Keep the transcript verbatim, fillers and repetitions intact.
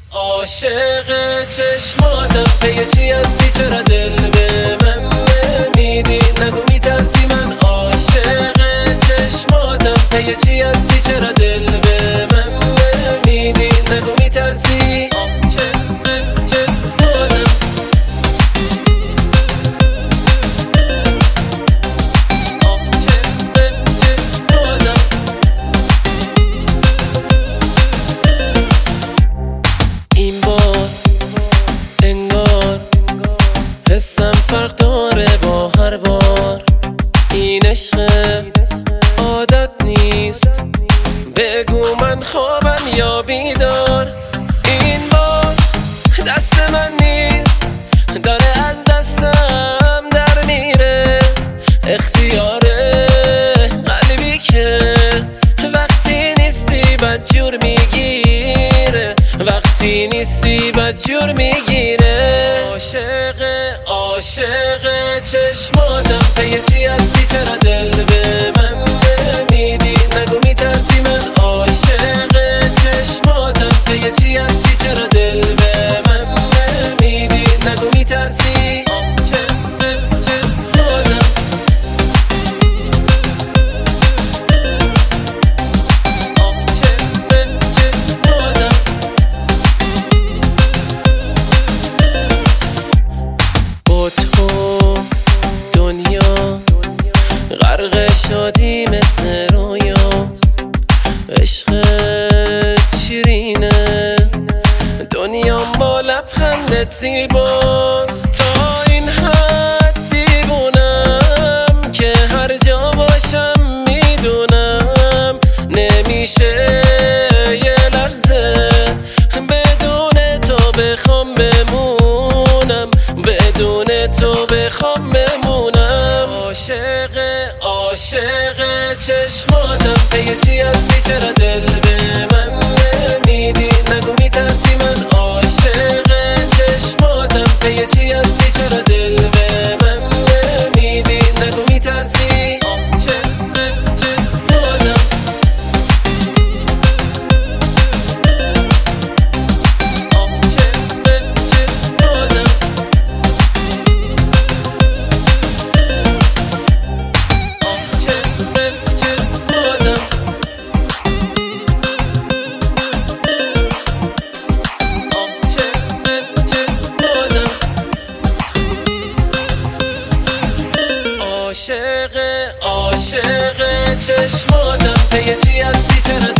عاشق چشماتم پی چی هستی؟ چرا دل به من نمیدی؟ نگو میترسی؟ من عاشق چشماتم پی چی هستی؟ چرا دل به من نمیدی؟ نگو میترسی؟ حسم فرق داره با هر بار، این عشق عادت نیست، بگو من خوابم یا بیدار. این بار دست من نیست، داره از دستم در میره، اختیار قلبی که وقتی نیستی بدجور میگیره، وقتی نیستی بدجور میگیره. عاشق عاشق چشماتم پی چی هستی؟ چرا دل به من نمیدی؟ نگو میترسی؟ من عاشق چشماتم پی چی هستی؟ چرا دل به من نمیدی؟ نگو میترسی؟ غرق شادی مثل رویاست، عشقت شیرینه، دنیا با لبخندت زیباست. تا این حد دیوونم که هر جا باشم میدونم نمیشه یه لحظه بدون تو بخوام بمونم، بدون تو بخوام بمونم. عاشق عاشق چشماتم پی چی هستی؟ چرا دل به من نمیدی؟ نگو میترسی؟ من عاشق چشماتم پی چی هستی؟ چرا دل به من نمیدی؟ نگو میترسی؟ عاشق عاشق چشماتم پی چی هستی؟ چرا